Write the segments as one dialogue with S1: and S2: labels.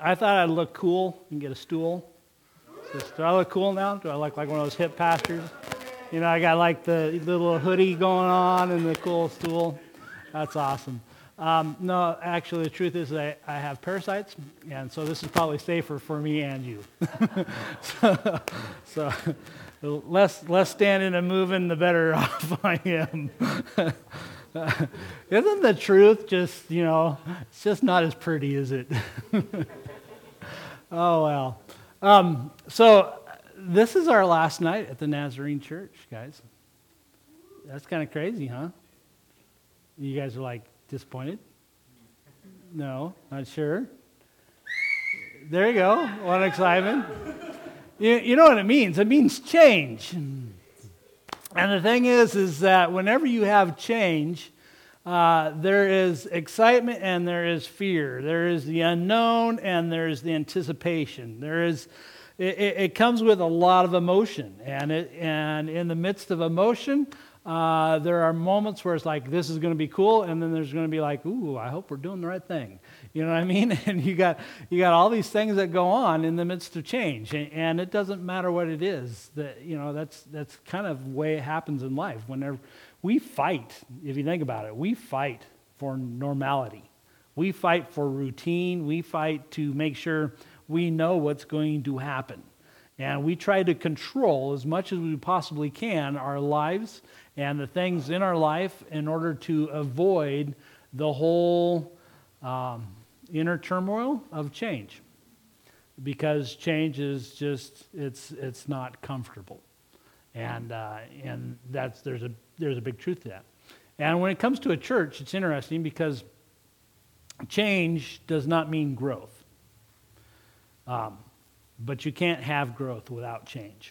S1: I thought I'd look cool and get a stool. Do I look cool now? Do I look like one of those hip pastors? You know, I got like the little hoodie going on and the cool stool. That's awesome. No, actually, the truth is I have parasites, and so this is probably safer for me and you. so less standing and moving, the better off I am. Isn't the truth just, it's just not as pretty, is it? Oh, well. So this is our last night at the Nazarene Church, guys. That's kind of crazy, huh? You guys are like disappointed? No, not sure. There you go. One excitement. You know what it means? It means change. And the thing is that whenever you have change, there is excitement and there is fear. There is the unknown and there is the anticipation. It comes with a lot of emotion, and in the midst of emotion, there are moments where it's like, this is going to be cool, and then there's going to be like, ooh, I hope we're doing the right thing. You know what I mean? And you got all these things that go on in the midst of change, and it doesn't matter what it is. That's kind of the way it happens in life. Whenever we fight, if you think about it, we fight for normality. We fight for routine. We fight to make sure we know what's going to happen. And we try to control as much as we possibly can our lives and the things in our life in order to avoid the whole inner turmoil of change. Because change is just, it's not comfortable. And there's a big truth to that. And when it comes to a church, it's interesting because change does not mean growth. But you can't have growth without change.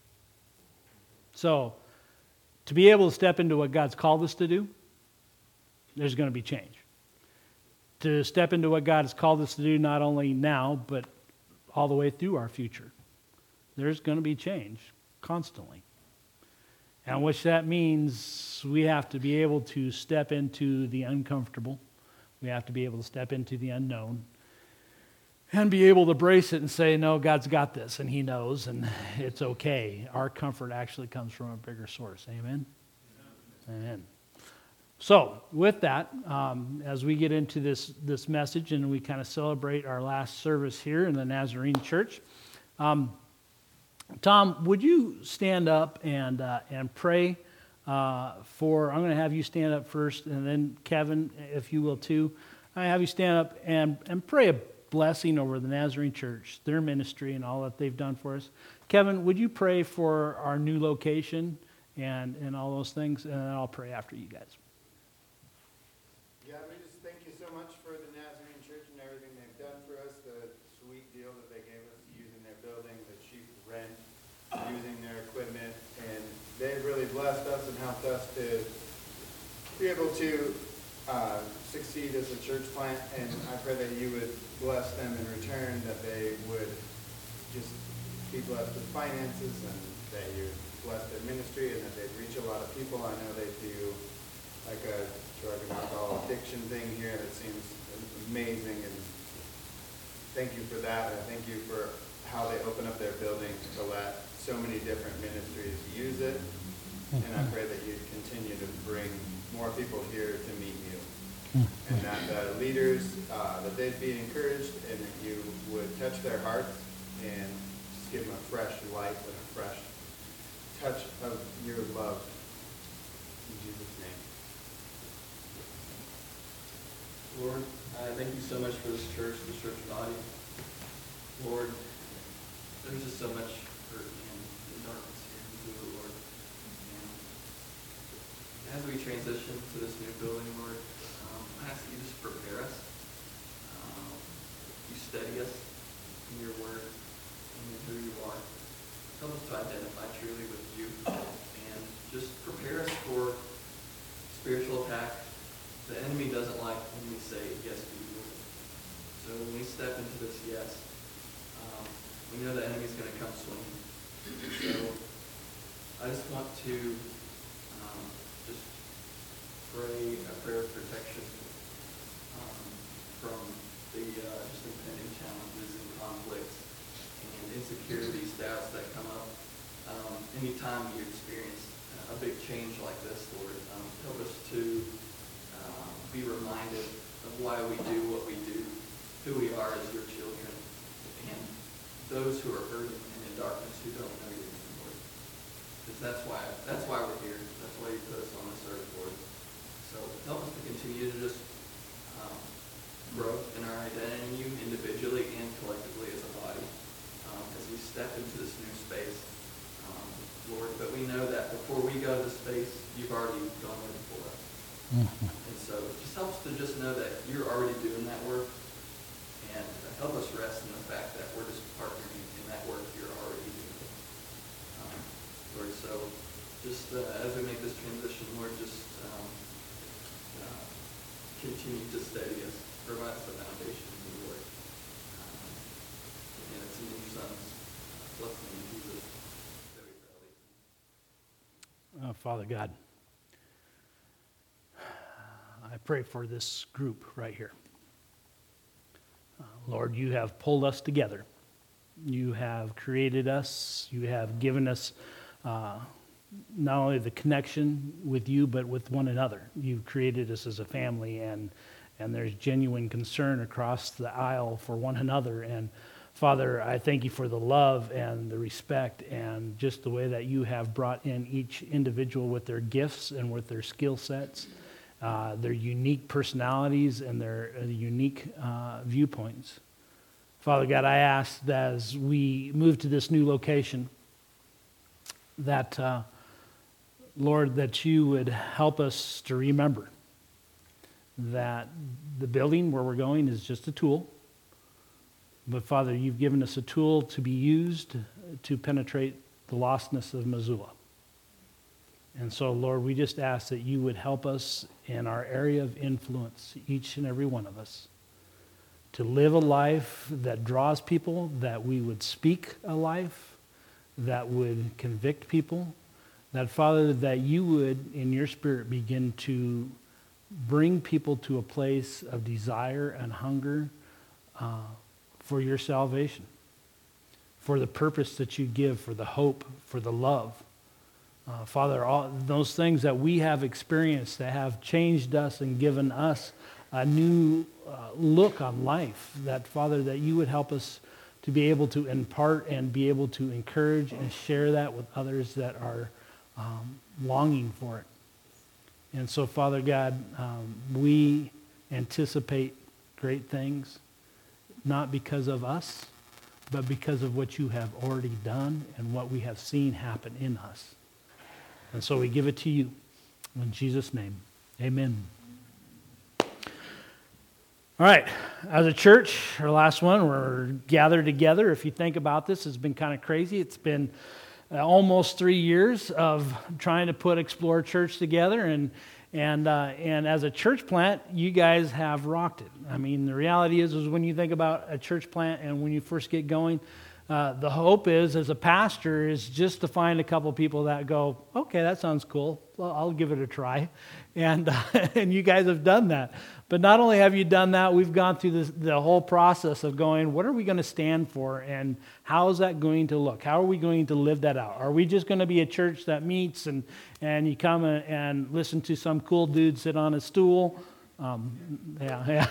S1: So, to be able to step into what God's called us to do, there's going to be change. To step into what God has called us to do not only now, but all the way through our future, there's going to be change constantly. And which that means we have to be able to step into the uncomfortable. We have to be able to step into the unknown. And be able to brace it and say, no, God's got this, and He knows, and it's okay. Our comfort actually comes from a bigger source. Amen? Amen. So, with that, as we get into this message and we kind of celebrate our last service here in the Nazarene Church, Tom, would you stand up and pray for, I'm going to have you stand up first, and then Kevin, if you will too, I have you stand up and pray a blessing over the Nazarene Church, their ministry, and all that they've done for us. Kevin, would you pray for our new location and all those things, and then I'll pray after you guys.
S2: Yeah, we just thank you so much for the Nazarene Church and everything they've done for us, the sweet deal that they gave us using their building, the cheap rent, using their equipment, and they've really blessed us and helped us to be able to succeed as a church plant, and I pray that you would bless them in return, that they would just be blessed with finances, and that you bless their ministry, and that they'd reach a lot of people. I know they do like a drug and alcohol addiction thing here that seems amazing, and thank you for that, and thank you for how they open up their building to let so many different ministries use it, and I pray that you'd continue to bring more people here to meet you. And that the leaders, that they'd be encouraged, and that you would touch their hearts and just give them a fresh light and a fresh touch of your love. In Jesus' name.
S3: Lord, I thank you so much for this church body. Lord, there's just so much hurt and darkness here in the Lord. And as we transition to this new building, Lord, I ask that you just prepare us. You steady us in your word and in who you are. Help us to identify truly with you and just prepare us for spiritual attack. The enemy doesn't like when we say yes to you. So when we step into this yes, we know the enemy's going to come swinging. So I just want to just pray a prayer of protection from the just impending challenges insecurities, doubts that come up. Anytime you experience a big change like this, Lord, help us to be reminded of why we do what we do, who we are as your children, and those who are hurting and in darkness who don't know you anymore. Because that's why we're here. That's why you put us on this earth, Lord. So help us to continue to just grow in our identity in you individually and collectively as a body as we step into this new space, Lord. But we know that before we go to the space, you've already gone there before us. Mm-hmm. And so it just helps to just know that you're already doing that work, and help us rest in the fact that we're just partnering in that work you're already doing. Lord, so just as we make this transition, Lord, just continue to steady us, provide us the foundation in your word. And it's in your Son's blessed name, Jesus, that we pray.
S1: Father God, I pray for this group right here. Lord, you have pulled us together. You have created us. You have given us not only the connection with you, but with one another. You've created us as a family, and there's genuine concern across the aisle for one another. And Father, I thank you for the love and the respect and just the way that you have brought in each individual with their gifts and with their skill sets, their unique personalities and their unique viewpoints. Father God, I ask that as we move to this new location, that, Lord, that you would help us to remember that the building where we're going is just a tool. But Father, you've given us a tool to be used to penetrate the lostness of Missoula. And so, Lord, we just ask that you would help us in our area of influence, each and every one of us, to live a life that draws people, that we would speak a life that would convict people, that, Father, that you would, in your Spirit, begin to bring people to a place of desire and hunger for your salvation, for the purpose that you give, for the hope, for the love. Father, all those things that we have experienced that have changed us and given us a new look on life, that, Father, that you would help us to be able to impart and be able to encourage and share that with others that are longing for it. And so, Father God, we anticipate great things, not because of us, but because of what you have already done and what we have seen happen in us. And so we give it to you. In Jesus' name, amen. All right, as a church, our last one, we're gathered together. If you think about this, it's been kind of crazy. It's been almost 3 years of trying to put Explore Church together, and as a church plant, you guys have rocked it. I mean, the reality is when you think about a church plant and when you first get going, the hope is, as a pastor, is just to find a couple people that go, okay, that sounds cool. Well, I'll give it a try. And you guys have done that. But not only have you done that, we've gone through the whole process of going, what are we going to stand for, and how is that going to look? How are we going to live that out? Are we just going to be a church that meets and you come and listen to some cool dude sit on a stool? No,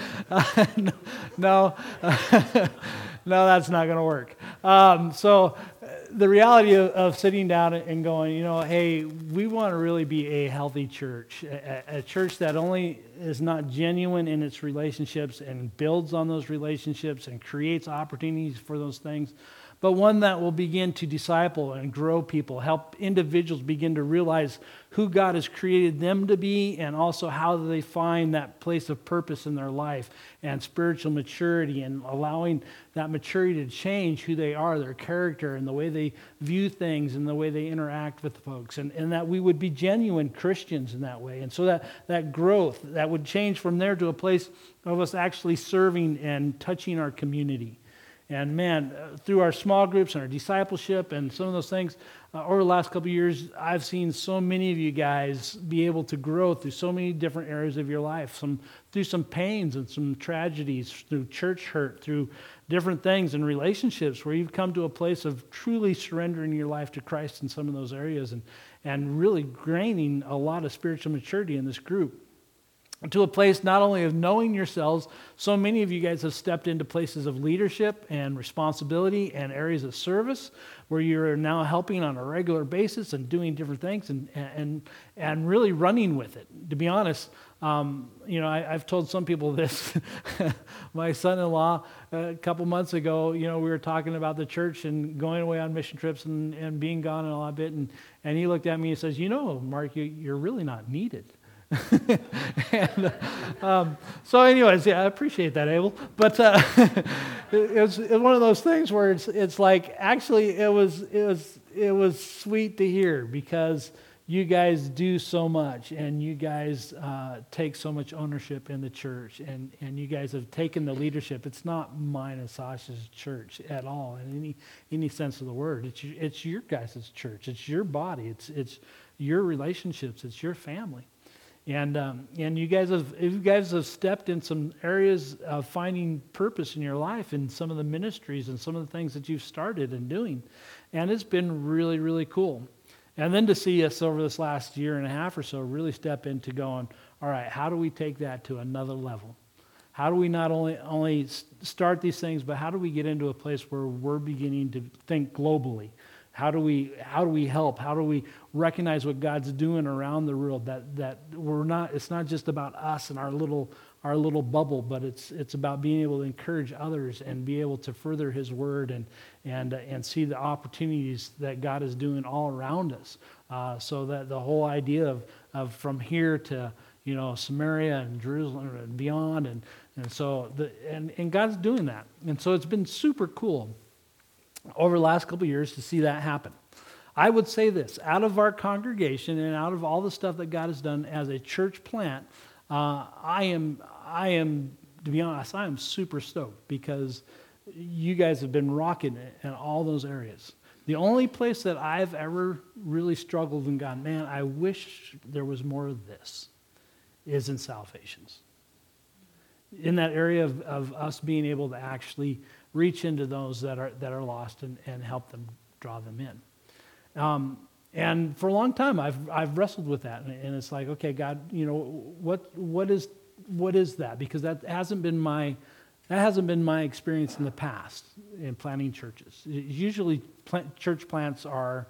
S1: no, that's not going to work. So the reality of sitting down and going, hey, we want to really be a healthy church, a church that only is not genuine in its relationships and builds on those relationships and creates opportunities for those things, but one that will begin to disciple and grow people, help individuals begin to realize who God has created them to be, and also how they find that place of purpose in their life and spiritual maturity, and allowing that maturity to change who they are, their character, and the way they view things and the way they interact with folks, and that we would be genuine Christians in that way. And so that growth, that would change from there to a place of us actually serving and touching our community. And man, through our small groups and our discipleship and some of those things, over the last couple of years, I've seen so many of you guys be able to grow through so many different areas of your life, through some pains and some tragedies, through church hurt, through different things and relationships where you've come to a place of truly surrendering your life to Christ in some of those areas and really gaining a lot of spiritual maturity in this group. To a place not only of knowing yourselves, so many of you guys have stepped into places of leadership and responsibility and areas of service where you're now helping on a regular basis and doing different things and really running with it. To be honest, I've told some people this. My son-in-law, a couple months ago, we were talking about the church and going away on mission trips and being gone and a lot bit, and he looked at me and says, Mark, you're really not needed. So anyways, yeah, I appreciate that, Abel. But it was one of those things where it's like, actually it was sweet to hear because you guys do so much and you guys take so much ownership in the church and you guys have taken the leadership. It's not mine and Sasha's church at all in any sense of the word. It's your guys' church. It's your body. It's your relationships. It's your family. And you guys have stepped in some areas of finding purpose in your life in some of the ministries and some of the things that you've started and doing. And it's been really, really cool. And then to see us over this last year and a half or so really step into going, all right, how do we take that to another level? How do we not only start these things, but how do we get into a place where we're beginning to think globally? How do we help? How do we recognize what God's doing around the world? That we're not. It's not just about us and our little bubble, but it's about being able to encourage others and be able to further His word and see the opportunities that God is doing all around us. So that the whole idea of from here to Samaria and Jerusalem and beyond, and God's doing that, and so it's been super cool over the last couple of years to see that happen. I would say this, out of our congregation and out of all the stuff that God has done as a church plant, I am, to be honest, I am super stoked because you guys have been rocking it in all those areas. The only place that I've ever really struggled and gone, man, I wish there was more of this, is in Salvations. In that area of us being able to actually reach into those that are lost and help them, draw them in. And for a long time, I've wrestled with that, and it's like, okay, God, what is that? Because that hasn't been my experience in the past in planting churches. Usually, church plants are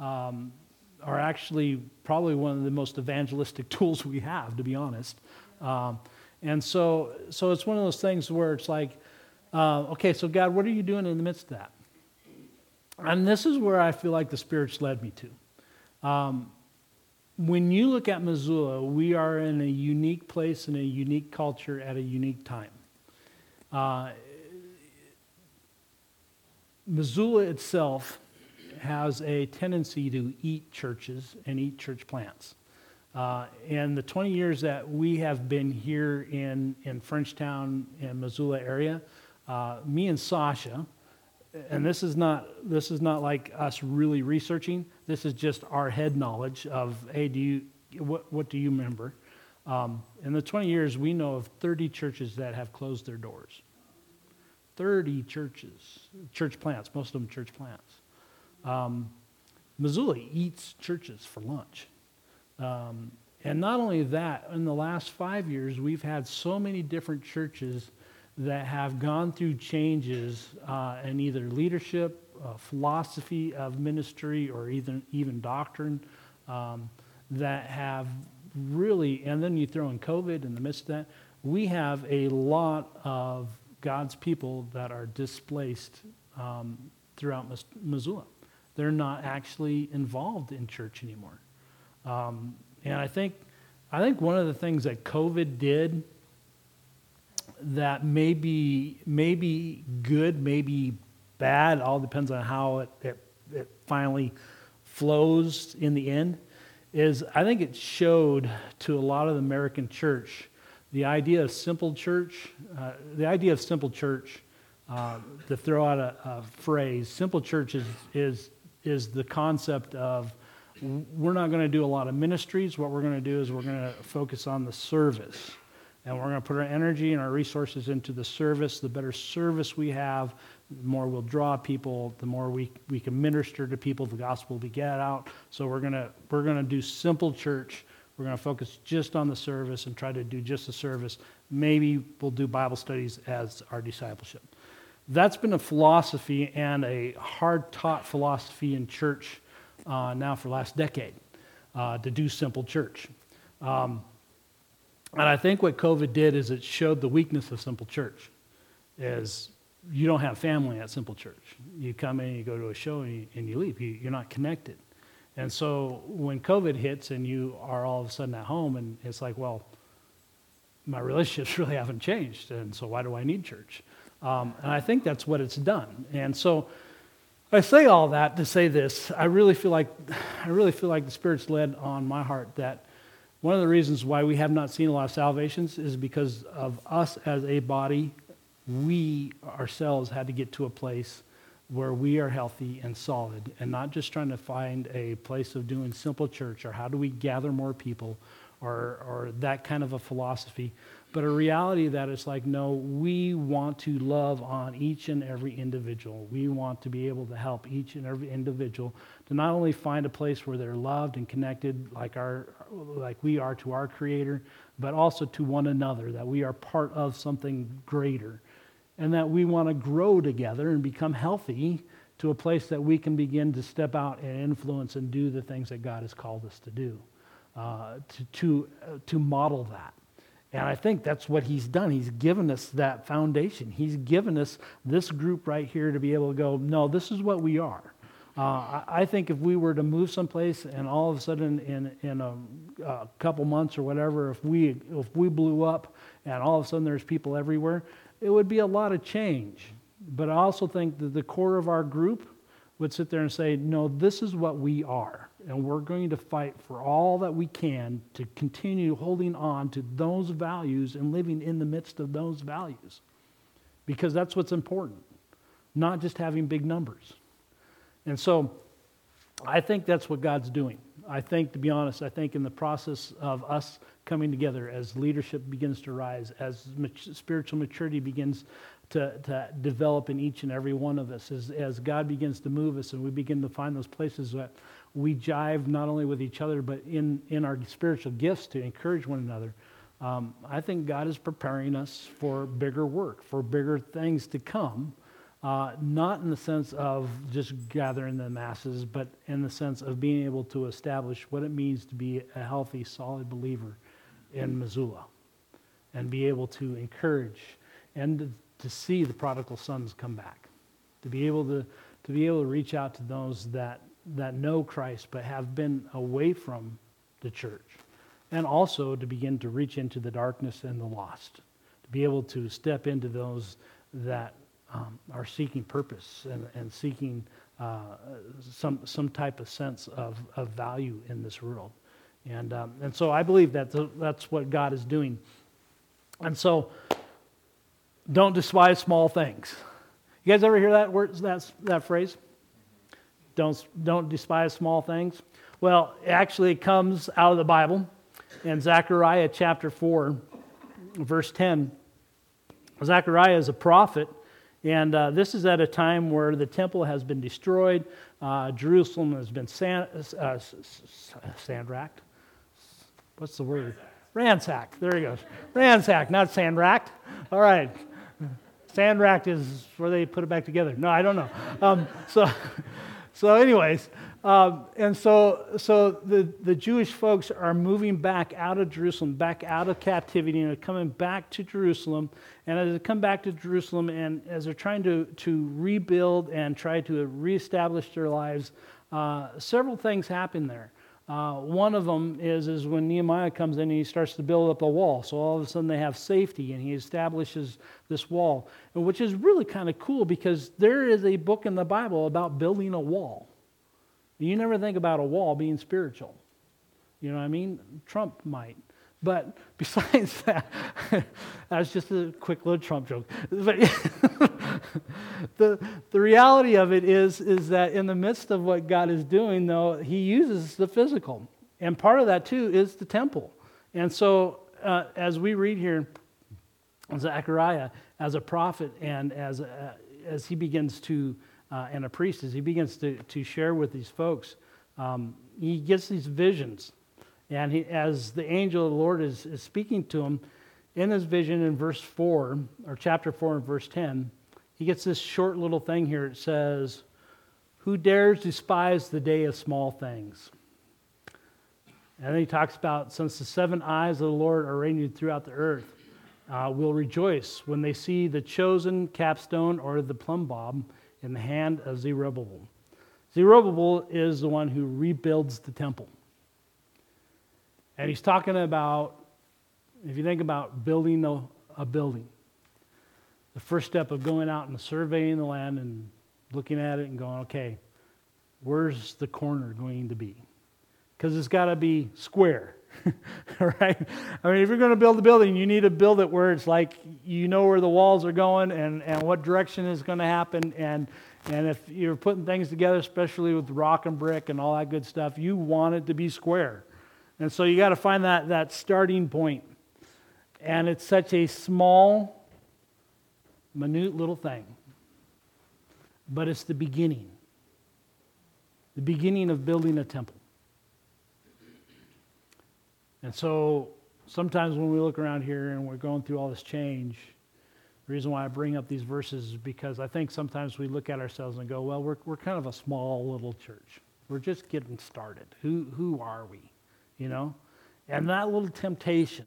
S1: actually probably one of the most evangelistic tools we have, to be honest. And so it's one of those things where it's like, okay, so God, what are you doing in the midst of that? And this is where I feel like the Spirit's led me to. When you look at Missoula, we are in a unique place, in a unique culture, at a unique time. Missoula itself has a tendency to eat churches and eat church plants. In the 20 years that we have been here in Frenchtown and Missoula area, me and Sasha, and this is not like us really researching. This is just our head knowledge of, hey, what do you remember? In the 20 years, we know of 30 churches that have closed their doors. 30 churches, church plants, most of them church plants. Missoula eats churches for lunch. And not only that, in the last 5 years, we've had so many different churches that have gone through changes in either leadership, philosophy of ministry, or even doctrine that have really, and then you throw in COVID in the midst of that, we have a lot of God's people that are displaced throughout Missoula. They're not actually involved in church anymore. And I think one of the things that COVID did that may be good, maybe bad, all depends on how it finally flows in the end, is I think it showed to a lot of the American church the idea of simple church. to throw out a phrase. Simple church is the concept of we're not going to do a lot of ministries. What we're going to do is we're going to focus on the service. And we're going to put our energy and our resources into the service. The better service we have, the more we'll draw people, the more we can minister to people, the gospel will get out. So we're going to do simple church. We're going to focus just on the service and try to do just the service. Maybe we'll do Bible studies as our discipleship. That's been a philosophy and a hard-taught philosophy in church now for the last decade, to do simple church. And I think what COVID did is it showed the weakness of simple church, is you don't have family at simple church. You come in, you go to a show, and you leave. You're not connected. And so when COVID hits and you are all of a sudden at home, and it's like, well, my relationships really haven't changed, and so why do I need church? And I think that's what it's done. And so I say all that to say this. I really feel like the Spirit's led on my heart that one of the reasons why we have not seen a lot of salvations is because of us as a body. We ourselves had to get to a place where we are healthy and solid and not just trying to find a place of doing simple church or how do we gather more people or that kind of a philosophy, but a reality that it's like, no, we want to love on each and every individual. We want to be able to help each and every individual to not only find a place where they're loved and connected like we are to our Creator, but also to one another, that we are part of something greater, and that we want to grow together and become healthy to a place that we can begin to step out and influence and do the things that God has called us to do, to model that. And I think that's what He's done. He's given us that foundation. He's given us this group right here to be able to go, no, this is what we are. I think if we were to move someplace and all of a sudden in a couple months or whatever, if we blew up and all of a sudden there's people everywhere, it would be a lot of change. But I also think that the core of our group would sit there and say, no, this is what we are. And we're going to fight for all that we can to continue holding on to those values and living in the midst of those values. Because that's what's important, not just having big numbers. And so I think that's what God's doing. I think, to be honest, I think in the process of us coming together as leadership begins to rise, as spiritual maturity begins to develop in each and every one of us, as God begins to move us and we begin to find those places that we jive not only with each other, but in our spiritual gifts to encourage one another. I think God is preparing us for bigger work, for bigger things to come, not in the sense of just gathering the masses, but in the sense of being able to establish what it means to be a healthy, solid believer in Missoula, and be able to encourage and to see the prodigal sons come back, to be able to reach out to those that know Christ but have been away from the church, and also to begin to reach into the darkness and the lost, to be able to step into those that are seeking purpose and seeking some type of sense of value in this world. And so I believe that that's what God is doing. And so don't despise small things. You guys ever hear that word, that phrase? Don't despise small things. Well, actually it comes out of the Bible in Zechariah chapter 4, verse 10. Zechariah is a prophet, and this is at a time where the temple has been destroyed. Jerusalem has been sand-racked. What's the word? Ransacked. There he goes. Ransacked, not sand-racked. All right. Sand-racked is where they put it back together. No, I don't know. So anyways, and so the Jewish folks are moving back out of Jerusalem, back out of captivity, and are coming back to Jerusalem. And as they come back to Jerusalem, and as they're trying to rebuild and try to reestablish their lives, several things happen there. One of them is when Nehemiah comes in and he starts to build up a wall. So all of a sudden they have safety, and he establishes this wall, which is really kind of cool because there is a book in the Bible about building a wall. You never think about a wall being spiritual. You know what I mean? Trump might. But besides that, that's just a quick little Trump joke. the reality of it is that in the midst of what God is doing, though, he uses the physical. And part of that, too, is the temple. And so as we read here, Zechariah, as a prophet and as he begins to, and a priest, as he begins to share with these folks, he gets these visions. And as the angel of the Lord is speaking to him, in this vision in verse 4, or chapter 4 and verse 10, he gets this short little thing here. It says, "Who dares despise the day of small things?" And then he talks about, since the 7 eyes of the Lord are radiant throughout the earth, will rejoice when they see the chosen capstone or the plumb bob in the hand of Zerubbabel. Zerubbabel is the one who rebuilds the temple. And he's talking about, if you think about building a building, the first step of going out and surveying the land and looking at it and going, okay, where's the corner going to be? Because it's got to be square, right? I mean, if you're going to build a building, you need to build it where it's like you know where the walls are going and what direction is going to happen. And if you're putting things together, especially with rock and brick and all that good stuff, you want it to be square. And so you got to find that starting point. And it's such a small, minute little thing. But it's the beginning of building a temple. And so sometimes when we look around here and we're going through all this change, the reason why I bring up these verses is because I think sometimes we look at ourselves and go, well, we're kind of a small little church. We're just getting started. Who are we? You know? And that little temptation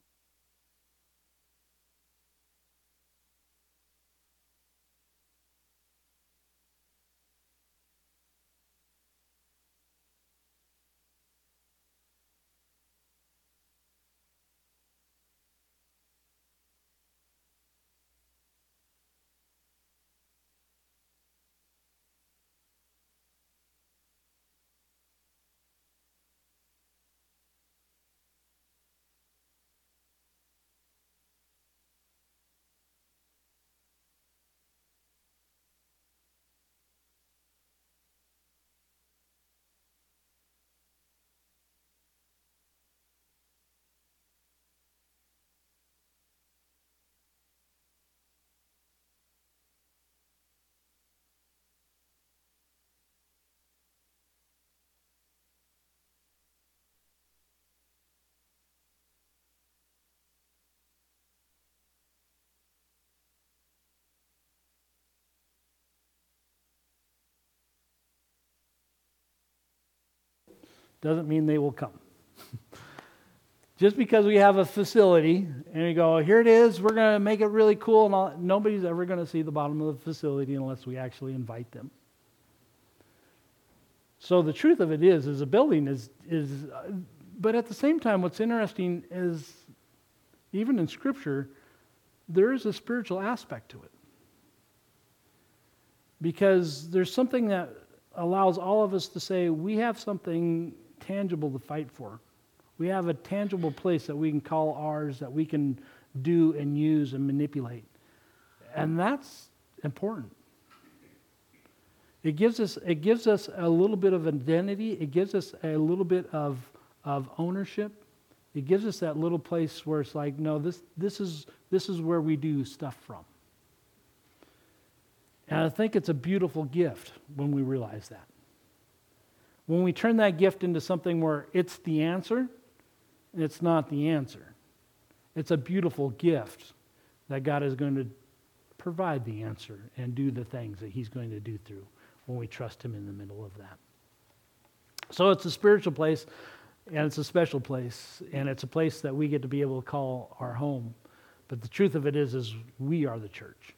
S1: doesn't mean they will come. Just because we have a facility and we go, here it is, we're going to make it really cool, and all, nobody's ever going to see the bottom of the facility unless we actually invite them. So the truth of it is a building is, but at the same time, what's interesting is, even in Scripture, there is a spiritual aspect to it. Because there's something that allows all of us to say, we have something tangible to fight for. We have a tangible place that we can call ours, that we can do and use and manipulate. And that's important. It gives us a little bit of identity. It gives us a little bit of ownership. It gives us that little place where it's like, no, this is where we do stuff from. And I think it's a beautiful gift when we realize that. When we turn that gift into something where it's the answer, it's not the answer. It's a beautiful gift that God is going to provide the answer and do the things that He's going to do through when we trust Him in the middle of that. So it's a spiritual place, and it's a special place, and it's a place that we get to be able to call our home. But the truth of it is we are the church.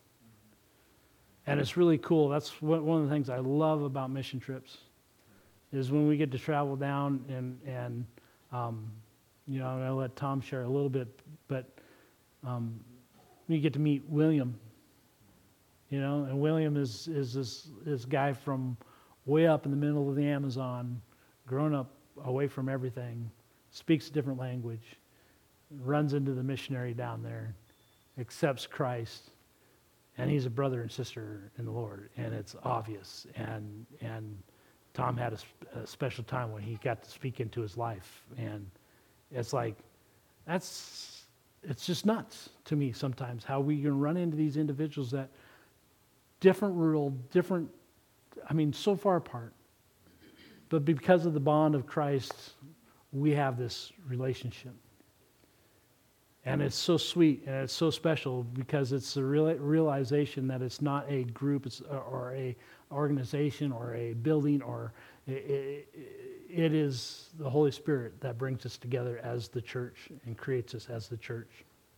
S1: And it's really cool. That's one of the things I love about mission trips, is when we get to travel down and you know, I'll let Tom share a little bit, but you get to meet William, you know, and William is this guy from way up in the middle of the Amazon, grown up away from everything, speaks a different language, runs into the missionary down there, accepts Christ, And he's a brother and sister in the Lord, and it's obvious. And Tom had a special time when he got to speak into his life. And it's like, it's just nuts to me sometimes how we can run into these individuals that different rural, so far apart. But because of the bond of Christ, we have this relationship. And it's so sweet and it's so special because it's the realization that it's not a group or a organization or a building, or it is the Holy Spirit that brings us together as the church and creates us as the church.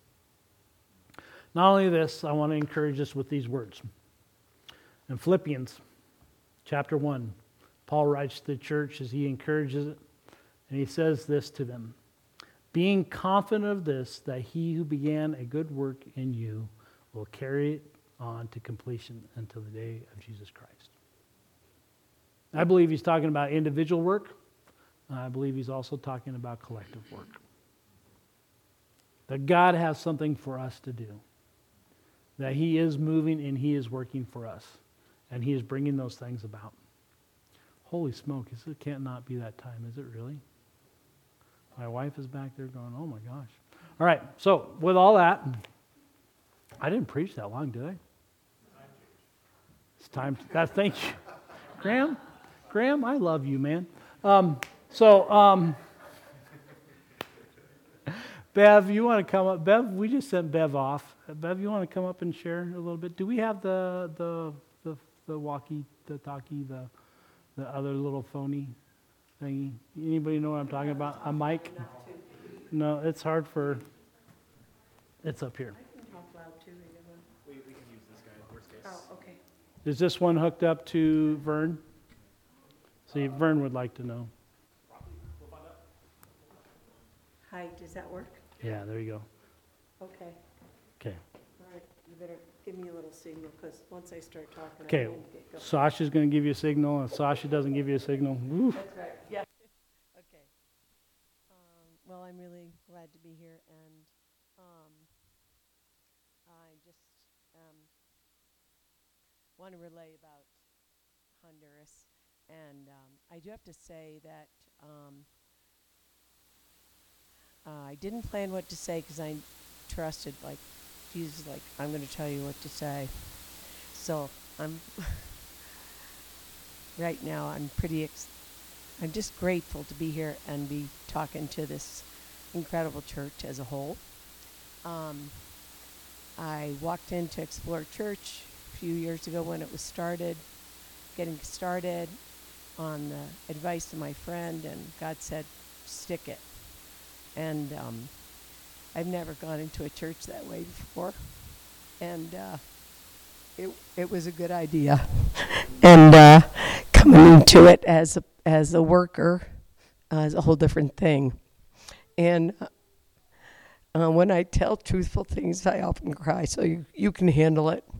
S1: Not only this, I want to encourage us with these words. In Philippians chapter 1, Paul writes to the church as he encourages it, and he says this to them: being confident of this, that he who began a good work in you will carry it on to completion until the day of Jesus Christ. I believe he's talking about individual work. I believe he's also talking about collective work. That God has something for us to do. That he is moving and he is working for us. And he is bringing those things about. Holy smoke, it can't not be that time, is it really? My wife is back there going, oh my gosh. All right, so with all that, I didn't preach that long, did I? It's time. Thank you. Graham, I love you, man. Bev, you want to come up? Bev, we just sent Bev off. Bev, you want to come up and share a little bit? Do we have the walkie-talkie, the other little phony thingy? Anybody know what I'm talking about? A mic? No, it's hard for. It's up here.
S4: I can talk loud too.
S5: We can use this guy, worst case.
S4: Oh, okay.
S1: Is this one hooked up to Vern? See, Vern would like to know.
S5: We'll find out.
S4: Hi, does that work?
S1: Yeah, there you go.
S4: Okay.
S1: Okay.
S4: All right, you better give me a little signal, because once I start talking,
S1: Okay.
S4: I'm going to get going.
S1: Sasha's going to give you a signal. If Sasha doesn't give you a signal, woo.
S4: That's right, yeah. Okay. Well, I'm really glad to be here, and I just want to relay about Honduras. And I do have to say that I didn't plan what to say because I trusted, Jesus, I'm going to tell you what to say. So I'm right now. I'm I'm just grateful to be here and be talking to this incredible church as a whole. I walked into Explore Church a few years ago when it was getting started, on the advice of my friend, and God said, stick it. And I've never gone into a church that way before, and it was a good idea. And coming into it as a worker is a whole different thing. And when I tell truthful things, I often cry, so you can handle it.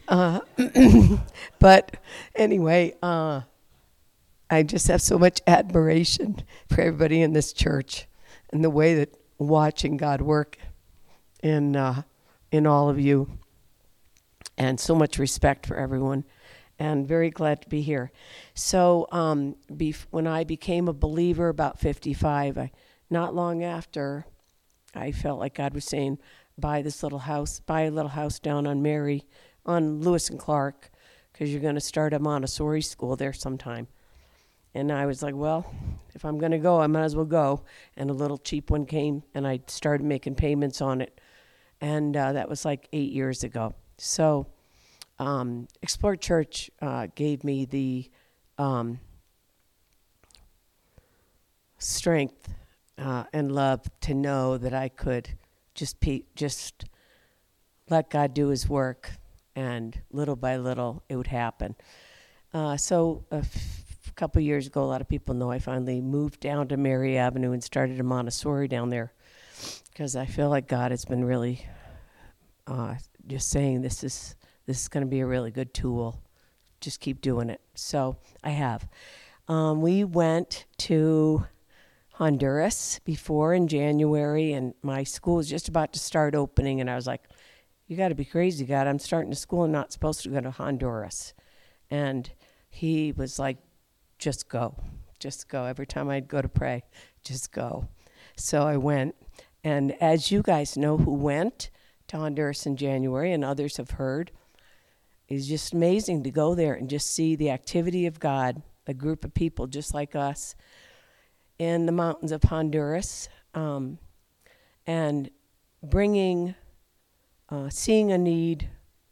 S4: But anyway, I just have so much admiration for everybody in this church and the way that watching God work in all of you, and so much respect for everyone, and very glad to be here. So when I became a believer about 55, not long after, I felt like God was saying, buy a little house down on Lewis and Clark, because you're going to start a Montessori school there sometime. And I was like, well, if I'm going to go, I might as well go. And a little cheap one came, and I started making payments on it. And that was 8 years ago. So Explore Church gave me the strength and love to know that I could just let God do his work, and little by little it would happen. So a couple years ago, a lot of people know I finally moved down to Mary Avenue and started a Montessori down there, because I feel like God has been really just saying this is going to be a really good tool. Just keep doing it. So I have. We went to Honduras before in January, and my school was just about to start opening, and I was like, you got to be crazy, God. I'm starting a school. I'm not supposed to go to Honduras. And he was like, just go. Just go. Every time I'd go to pray, just go. So I went. And as you guys know who went to Honduras in January, and others have heard, it's just amazing to go there and just see the activity of God, a group of people just like us in the mountains of Honduras, and bringing, seeing a need,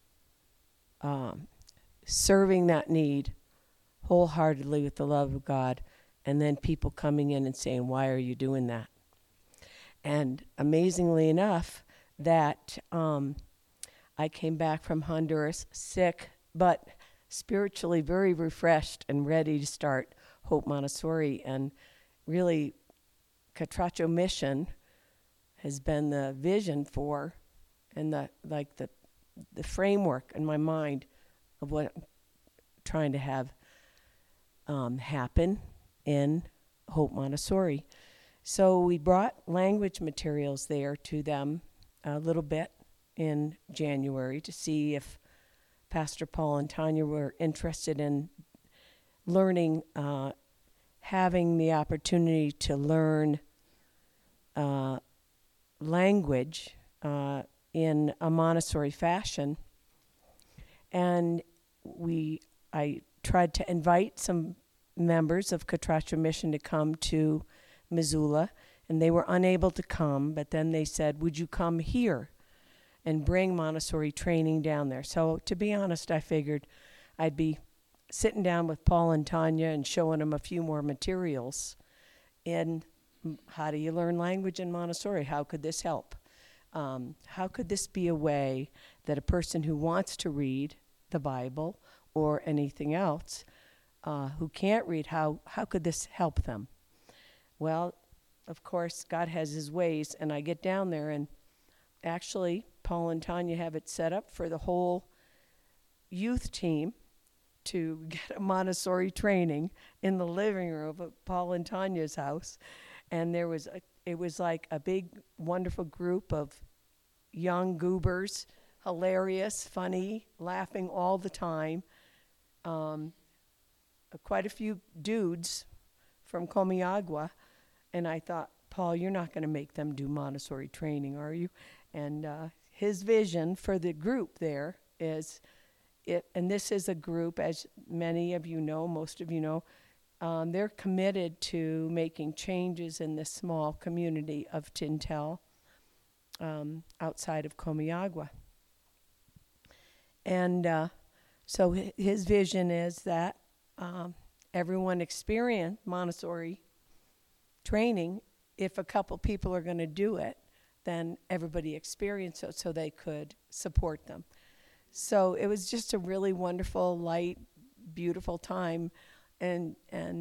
S4: serving that need wholeheartedly with the love of God, and then people coming in and saying, why are you doing that? And amazingly enough, that I came back from Honduras sick, but spiritually very refreshed and ready to start Hope Montessori. And really, Catracho Mission has been the vision for, and the framework in my mind of what I'm trying to have happen in Hope Montessori. So we brought language materials there to them a little bit in January to see if Pastor Paul and Tanya were interested in learning, having the opportunity to learn language in a Montessori fashion. And I tried to invite some members of Catracho Mission to come to Missoula, and they were unable to come, but then they said, would you come here and bring Montessori training down there? So to be honest, I figured I'd be sitting down with Paul and Tanya and showing them a few more materials in how do you learn language in Montessori? How could this help? How could this be a way that a person who wants to read the Bible or anything else, who can't read, how could this help them? Well, of course, God has his ways, and I get down there, and actually, Paul and Tanya have it set up for the whole youth team to get a Montessori training in the living room of Paul and Tanya's house. And it was like a big, wonderful group of young goobers, hilarious, funny, laughing all the time. Quite a few dudes from Comayagua. And I thought, Paul, you're not going to make them do Montessori training, are you? And his vision for the group there is, and this is a group, as many of you know, most of you know, they're committed to making changes in this small community of Tintel outside of Comayagua. And so his vision is that everyone experience Montessori training. If a couple people are going to do it, then everybody experience it so they could support them. So it was just a really wonderful, light, beautiful time, and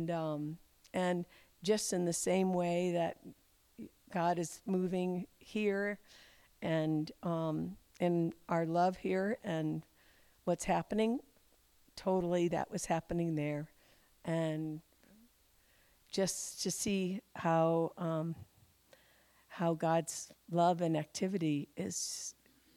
S4: just in the same way that God is moving here, and in our love here and what's happening, totally that was happening there, and just to see how God's love and activity is,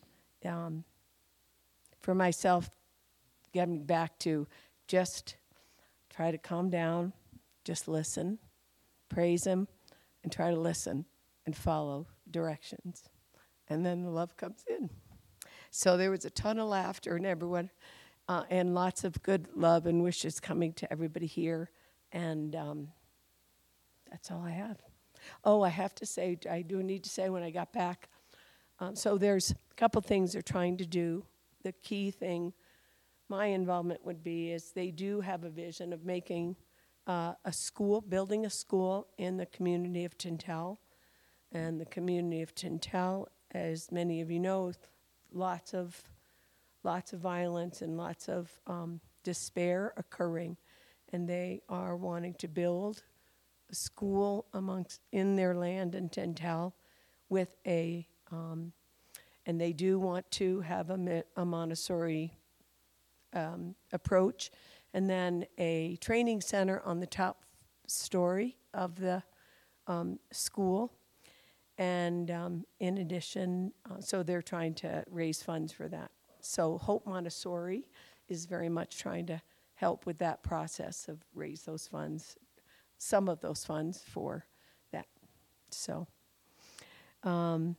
S4: for myself, getting back to just try to calm down, just listen, praise him, and try to listen and follow directions. And then the love comes in. So there was a ton of laughter and everyone, and lots of good love and wishes coming to everybody here. And that's all I have. Oh, I have to say, I do need to say when I got back, so there's a couple things they're trying to do. The key thing, my involvement would be, is they do have a vision of making a school, building a school in the community of Tintel. And the community of Tintel, as many of you know, lots of violence and lots of despair occurring. And they are wanting to build a school in their land in Tintel with and they do want to have a Montessori approach, and then a training center on the top story of the school. And in addition, so they're trying to raise funds for that. So Hope Montessori is very much trying to help with that process of raise those funds, some of those funds for that. So, and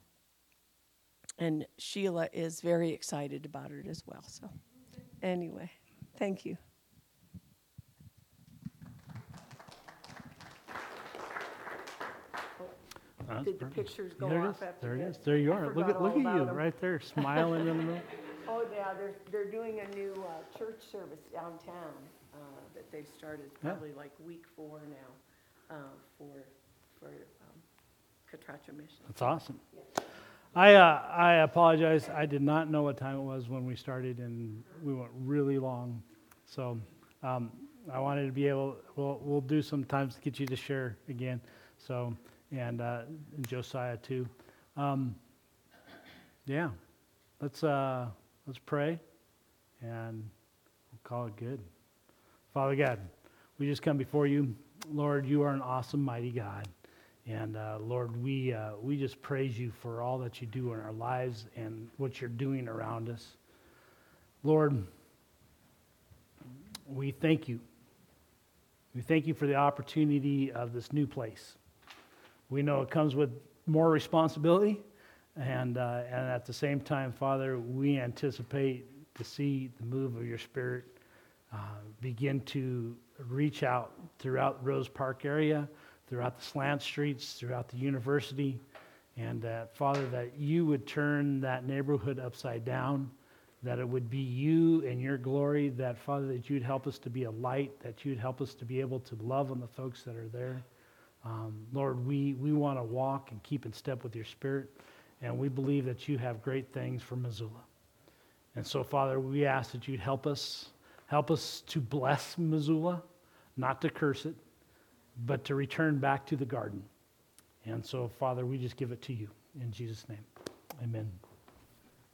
S4: Sheila is very excited about it as well. So anyway, thank you.
S1: That's
S4: Did the
S1: perfect.
S4: pictures go
S1: There it
S4: off
S1: is.
S4: after
S1: There it
S4: this?
S1: is. There you
S4: I
S1: are. Look
S4: forgot
S1: at look
S4: all
S1: at you
S4: about 'em.
S1: right there, smiling in the middle.
S4: Oh, yeah, they're doing a new church service downtown that they've started probably like week 4 now for Catracha Mission.
S1: That's awesome. I apologize. I did not know what time it was when we started, and we went really long. So I wanted to be able. We'll do some times to get you to share again. So and Josiah too. Yeah, let's pray, and we'll call it good. Father God, we just come before you, Lord. You are an awesome, mighty God. And Lord, we just praise you for all that you do in our lives and what you're doing around us. Lord, we thank you. We thank you for the opportunity of this new place. We know it comes with more responsibility, and at the same time, Father, we anticipate to see the move of your Spirit begin to reach out throughout Rose Park area, throughout the slant streets, throughout the university, and Father, that you would turn that neighborhood upside down, that it would be you and your glory, that Father, that you'd help us to be a light, that you'd help us to be able to love on the folks that are there. Lord, we want to walk and keep in step with your Spirit, and we believe that you have great things for Missoula. And so, Father, we ask that you'd help us to bless Missoula, not to curse it, but to return back to the garden. And so, Father, we just give it to you. In Jesus' name, amen.